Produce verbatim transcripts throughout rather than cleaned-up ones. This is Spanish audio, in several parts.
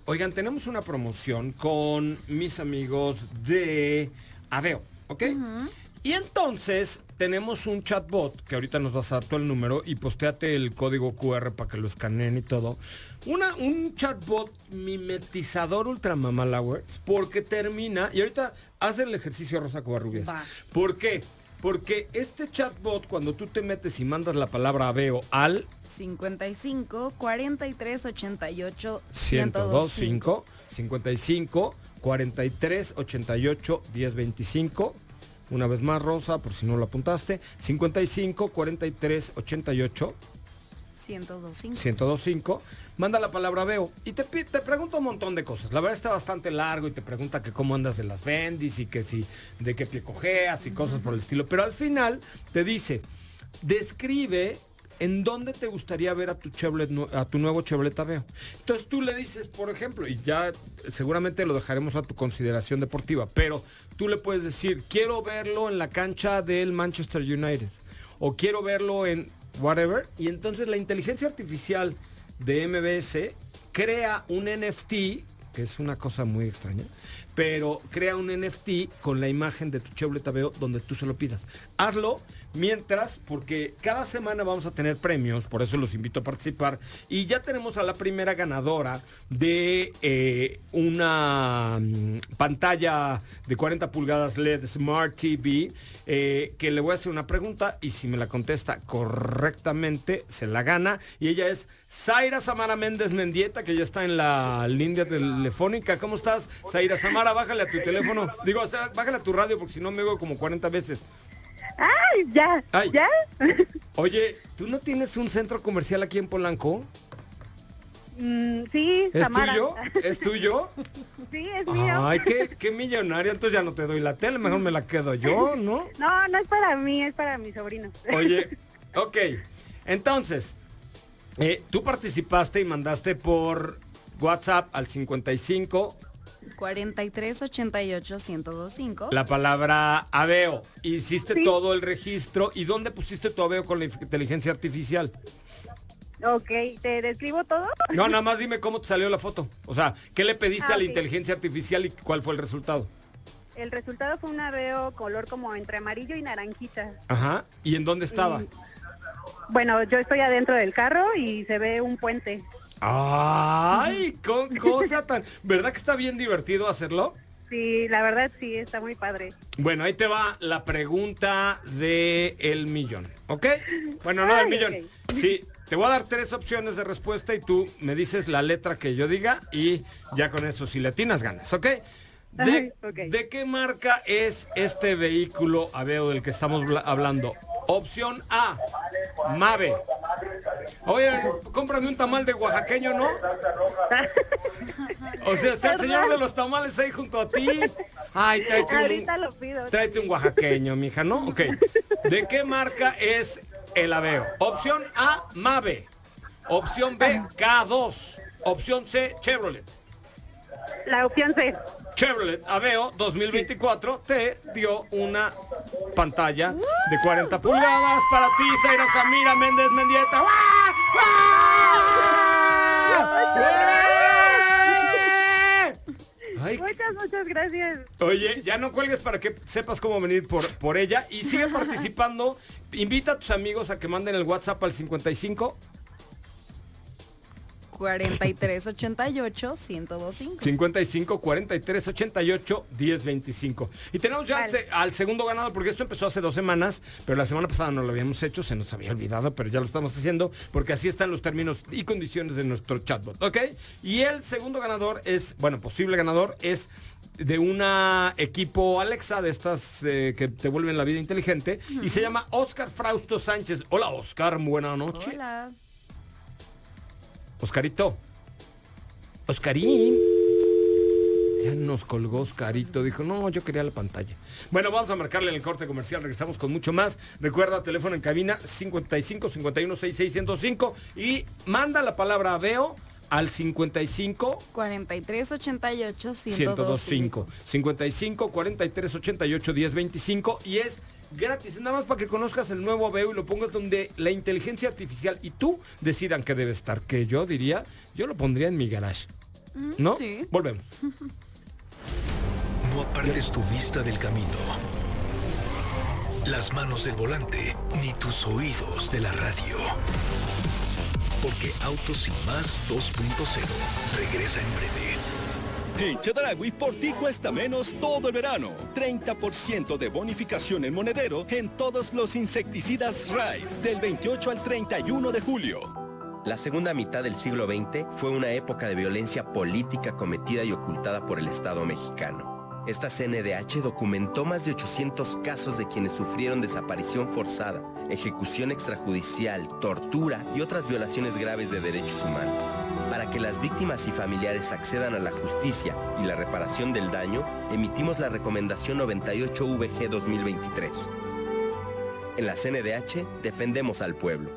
Oigan, tenemos una promoción con mis amigos de Aveo, ¿ok? Uh-huh. Y entonces tenemos un chatbot, que ahorita nos vas a dar todo el número y postéate el código cu erre para que lo escaneen y todo. Una, un chatbot mimetizador ultra mamalowers, porque termina, y ahorita haz el ejercicio, Rosa Covarrubias. Va. ¿Por qué? Porque este chatbot, cuando tú te metes y mandas la palabra Aveo al cincuenta y cinco, cuarenta y tres, ochenta y ocho, ciento dos, cinco, cincuenta y cinco, cuarenta y tres, ochenta y ocho, diez, veinticinco. Una vez más, Rosa, por si no lo apuntaste. cincuenta y cinco, cuarenta y tres, ochenta y ocho, ciento dos, cinco. ciento dos, cinco. Manda la palabra Aveo y te, te pregunta un montón de cosas. La verdad está bastante largo y te pregunta que cómo andas de las bendis y que si de qué pie cojeas y uh-huh. cosas por el estilo. Pero al final te dice, describe en dónde te gustaría ver a tu Chevrolet, a tu nuevo Chevrolet Aveo. Entonces tú le dices, por ejemplo, y ya seguramente lo dejaremos a tu consideración deportiva, pero tú le puedes decir, quiero verlo en la cancha del Manchester United o quiero verlo en whatever, y entonces la inteligencia artificial de eme be ese crea un ene efe te, que es una cosa muy extraña, pero crea un ene efe te con la imagen de tu Chevrolet Aveo donde tú se lo pidas. Hazlo mientras, porque cada semana vamos a tener premios, por eso los invito a participar, y ya tenemos a la primera ganadora de eh, una um, pantalla de cuarenta pulgadas L E D Smart T V, eh, que le voy a hacer una pregunta y si me la contesta correctamente se la gana, y ella es Zaira Samara Méndez Mendieta, que ya está en la línea telefónica. ¿Cómo estás, Zaira Samara? Bájale a tu teléfono, digo, o sea, bájale a tu radio porque si no me oigo como cuarenta veces. ¡Ay, ya! Ay. ¿Ya? Oye, ¿tú no tienes un centro comercial aquí en Polanco? Mm, sí, ¿Es Samara. tuyo? ¿Es tuyo? Sí, es mío. Ay, qué, qué millonaria. Entonces ya no te doy la tele, mejor me la quedo yo, ¿no? No, no es para mí, es para mi sobrino. Oye, ok. Entonces, eh, tú participaste y mandaste por WhatsApp al cincuenta y cinco... cuarenta y tres, ochenta y ocho, ciento dos, cinco. La palabra Aveo. Hiciste sí. todo el registro. ¿Y dónde pusiste tu Aveo con la inteligencia artificial? Ok, ¿te describo todo? No, nada más dime cómo te salió la foto. O sea, ¿qué le pediste ah, a la okay. inteligencia artificial y cuál fue el resultado? El resultado fue un Aveo color como entre amarillo y naranjita. Ajá. ¿Y en dónde estaba? Y, bueno, yo estoy adentro del carro y se ve un puente. ¡Ay! Con cosa tan... ¿Verdad que está bien divertido hacerlo? Sí, la verdad sí, está muy padre. Bueno, ahí te va la pregunta de el millón, ¿ok? Bueno, no del millón. Okay. Sí, te voy a dar tres opciones de respuesta y tú me dices la letra que yo diga y ya con eso, si le atinas, ganas, ¿ok? ¿De, Ay, okay. ¿De qué marca es este vehículo Aveo del que estamos hablando? Opción A, Mave. Oye, cómprame un tamal de oaxaqueño, ¿no? O sea, está el señor de los tamales ahí junto a ti. Ay, tráete Ahorita un, lo pido. Tráete un oaxaqueño, mija, ¿no? Ok. ¿De qué marca es el Aveo? Opción A, Mave. Opción B, K dos. Opción C, Chevrolet. La opción C. Chevrolet Aveo dos mil veinticuatro te dio una pantalla de cuarenta pulgadas para ti, Zaira Samira Méndez Mendieta. ¡Wah! ¡Wah! Ay. Muchas, muchas gracias. Oye, ya no cuelgues para que sepas cómo venir por, por ella y sigue participando. Invita a tus amigos a que manden el WhatsApp al cincuenta y cinco cuarenta y tres, ochenta y ocho, ciento dos, cinco. cincuenta y cinco, cuarenta y tres, ochenta y ocho, diez, veinticinco. Y tenemos ya vale. al, al segundo ganador, porque esto empezó hace dos semanas, pero la semana pasada no lo habíamos hecho, se nos había olvidado, pero ya lo estamos haciendo, porque así están los términos y condiciones de nuestro chatbot, ¿ok? Y el segundo ganador es, bueno, posible ganador, es de una equipo Alexa, de estas eh, que te vuelven la vida inteligente, uh-huh. y se llama Oscar Frausto Sánchez. Hola, Oscar, buena noche. Hola. Oscarito. Oscarín. Ya nos colgó Oscarito. Dijo, no, yo quería la pantalla. Bueno, vamos a marcarle en el corte comercial. Regresamos con mucho más. Recuerda, teléfono en cabina cincuenta y cinco, cincuenta y uno, sesenta y seis, ciento cinco. Y manda la palabra Aveo al cincuenta y cinco, cuarenta y tres, ochenta y ocho, ciento dos, cinco. cincuenta y cinco, cuarenta y tres, ochenta y ocho, diez, veinticinco. Y es gratis, nada más para que conozcas el nuevo Aveo y lo pongas donde la inteligencia artificial y tú decidan que debe estar. Que yo diría, yo lo pondría en mi garage. ¿No? Sí. Volvemos. No apartes tu vista del camino, las manos del volante, ni tus oídos de la radio. Porque Autos Sin Más dos punto cero regresa en breve. En Chedraui por ti cuesta menos todo el verano. treinta por ciento de bonificación en monedero en todos los insecticidas Raid del veintiocho al treinta y uno de julio. La segunda mitad del siglo veinte fue una época de violencia política cometida y ocultada por el Estado mexicano. Esta C N D H documentó más de ochocientos casos de quienes sufrieron desaparición forzada, ejecución extrajudicial, tortura y otras violaciones graves de derechos humanos. Para que las víctimas y familiares accedan a la justicia y la reparación del daño, emitimos la Recomendación noventa y ocho V G dos mil veintitrés. En la C N D H defendemos al pueblo.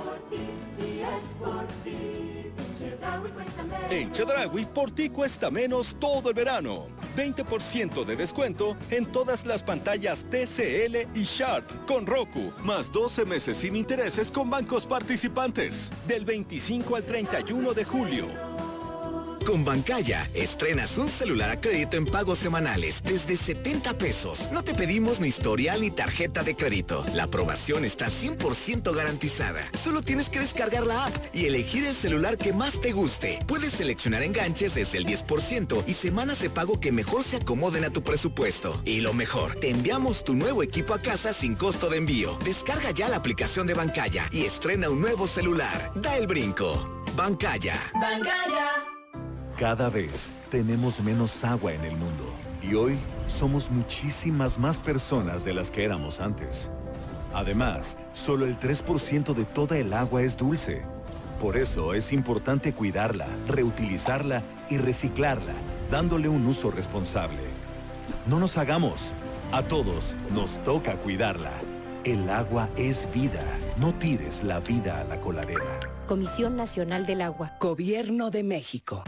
En Chedraui por ti cuesta menos todo el verano. veinte por ciento de descuento en todas las pantallas T C L y Sharp con Roku, más doce meses sin intereses con bancos participantes, del veinticinco al treinta y uno de julio. Con Bancaya, estrenas un celular a crédito en pagos semanales desde setenta pesos. No te pedimos ni historial ni tarjeta de crédito. La aprobación está cien por ciento garantizada. Solo tienes que descargar la app y elegir el celular que más te guste. Puedes seleccionar enganches desde el diez por ciento y semanas de pago que mejor se acomoden a tu presupuesto. Y lo mejor, te enviamos tu nuevo equipo a casa sin costo de envío. Descarga ya la aplicación de Bancaya y estrena un nuevo celular. Da el brinco. Bancaya. Bancaya. Cada vez tenemos menos agua en el mundo y hoy somos muchísimas más personas de las que éramos antes. Además, solo el tres por ciento de toda el agua es dulce. Por eso es importante cuidarla, reutilizarla y reciclarla, dándole un uso responsable. No nos hagamos. A todos nos toca cuidarla. El agua es vida. No tires la vida a la coladera. Comisión Nacional del Agua. Gobierno de México.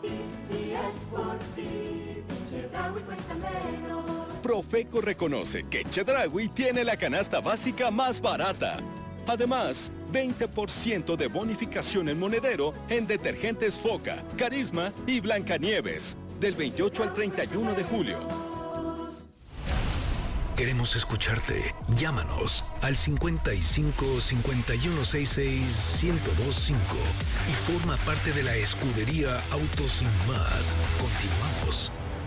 Profeco reconoce que Chedraui tiene la canasta básica más barata. Además, veinte por ciento de bonificación en monedero en detergentes Foca, Carisma y Blancanieves, del veintiocho al treinta y uno de julio. Queremos escucharte. Llámanos al cincuenta y cinco, cincuenta y uno, sesenta y seis, ciento veinticinco y forma parte de la escudería Autos Sin Más. Continuamos.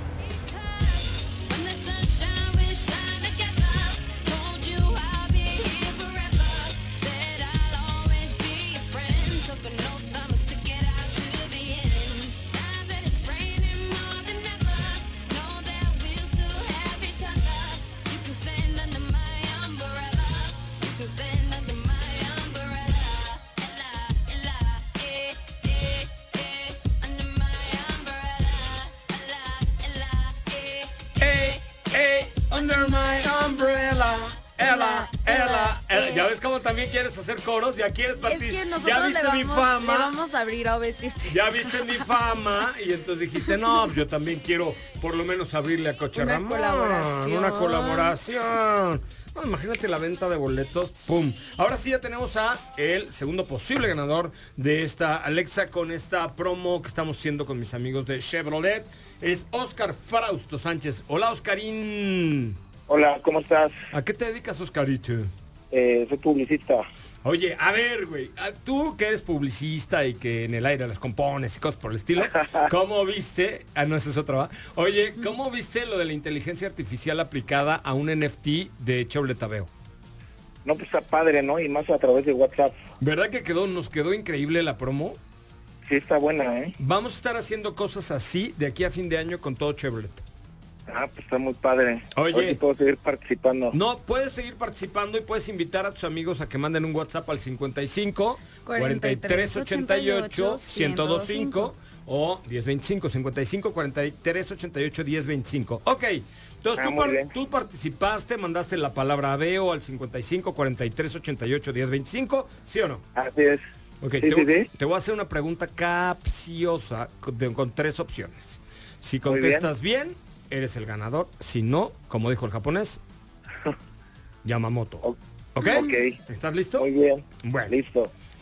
Under my umbrella, Ella, Ella, Ella. Ya ves cómo también quieres hacer coros, ya quieres Es partir. que nosotros Ya viste le vamos, mi fama. le vamos a abrir a O V siete. Ya viste mi fama y entonces dijiste, no, yo también quiero por lo menos abrirle a Coche Una Ramón. colaboración. Una colaboración. No, imagínate la venta de boletos, pum. Ahora sí ya tenemos a el segundo posible ganador de esta Alexa con esta promo que estamos haciendo con mis amigos de Chevrolet. Es Oscar Frausto Sánchez. Hola, Oscarín. Hola, ¿cómo estás? ¿A qué te dedicas, Oscarito? Eh, soy publicista. Oye, a ver, güey, tú que eres publicista y que en el aire las compones y cosas por el estilo, ¿cómo viste? Ah, no, esa es otra, ¿va? Oye, ¿cómo viste lo de la inteligencia artificial aplicada a un N F T de Chevrolet Aveo? No, pues está padre, ¿no? Y más a través de WhatsApp. ¿Verdad que quedó, nos quedó increíble la promo? Sí, está buena, ¿eh? Vamos a estar haciendo cosas así de aquí a fin de año con todo Chevrolet. Ah, pues está muy padre. Oye. Hoy sí puedo seguir participando. No, puedes seguir participando y puedes invitar a tus amigos a que manden un WhatsApp al cincuenta y cinco, cuarenta y tres, ochenta y ocho, ciento veinticinco o diez veinticinco, cincuenta y cinco, cuarenta y tres, ochenta y ocho, diez veinticinco. Ok, entonces Ah, tú, muy par- bien. tú participaste, mandaste la palabra Aveo al cincuenta y cinco, cuarenta y tres, ochenta y ocho, diez veinticinco, ¿sí o no? Así es. Ok, Sí, te, sí, sí. te voy a hacer una pregunta capciosa con, de- con tres opciones. Si Muy bien. contestas bien, eres el ganador. Si no, como dijo el japonés, Yamamoto. O- ¿Ok? Ok. ¿Estás listo? Muy bien. Bueno, Listo.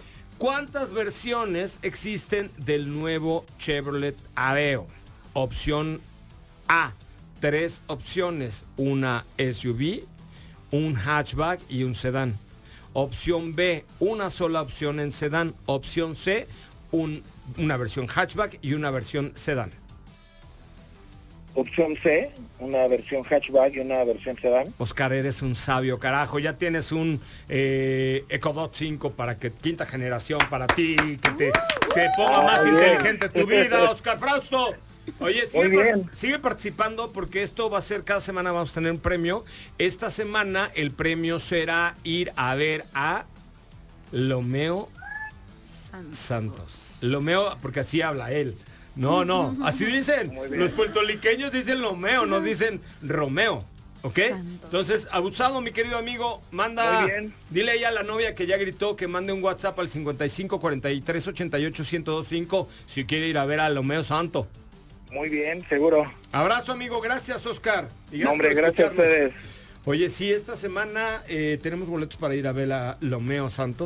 ¿Cuántas versiones existen del nuevo Chevrolet Aveo? Opción A, tres opciones, una S U V, un hatchback y un sedán. Opción B, una sola opción en sedán. Opción C, un, una versión hatchback y una versión sedán. Opción C, una versión hatchback y una versión sedán. Oscar, eres un sabio, carajo. Ya tienes un eh, EcoDot cinco para que quinta generación para ti, que te, te ponga Ah, más bien. inteligente tu vida, Oscar Frausto. Oye, sigue, Muy bien. par- sigue participando porque esto va a ser, cada semana vamos a tener un premio. Esta semana el premio será ir a ver a Lomeo Santos. Santos. Lomeo, porque así habla él. No, no, así dicen. Muy bien. Los puertorriqueños dicen Lomeo, no dicen Romeo. ¿Ok? Santos. Entonces, abusado, mi querido amigo, manda. Muy bien. Dile ahí a la novia que ya gritó que mande un WhatsApp al cincuenta y cinco cuarenta y tres ochenta y ocho ciento veinticinco si quiere ir a ver a Lomeo Santo. Muy bien, seguro. Abrazo, amigo, gracias, Oscar. Y No, hombre, por gracias a escucharnos. ustedes. Oye, sí, esta semana eh, tenemos boletos para ir a ver a Lomeo Santo.